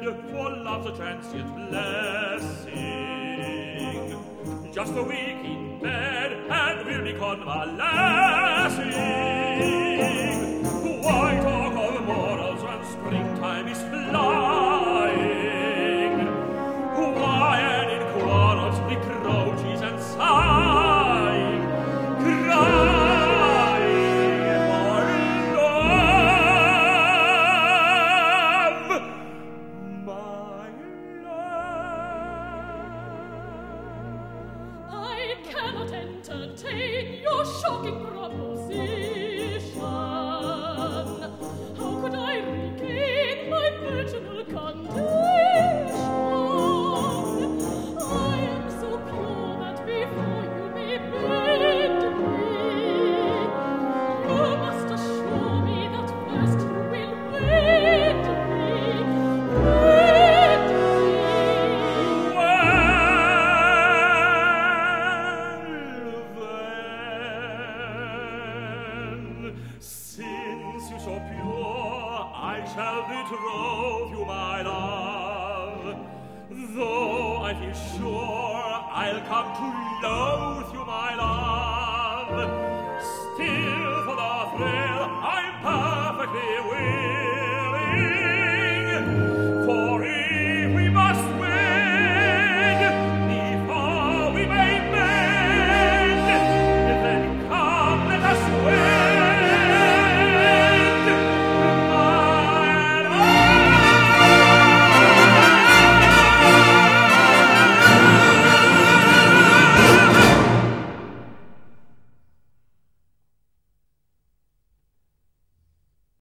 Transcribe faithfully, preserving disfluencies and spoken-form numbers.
for love's a transient blessing. Just a week in bed and we'll be convalescing. Why talk of morals when springtime is flying? Why add in quarrels reproaches and sighing, crying for love, my love? I cannot entertain your shocking proposition. How could I regain my virginal condition? I am so pure that before you may bid me, you must assure me that first you will wed me, wed me. Well, then, since you're so pure, I shall betroth you, my love. Though I feel sure I'll come to loathe you, my love, still for the thrill I'm perfectly willing.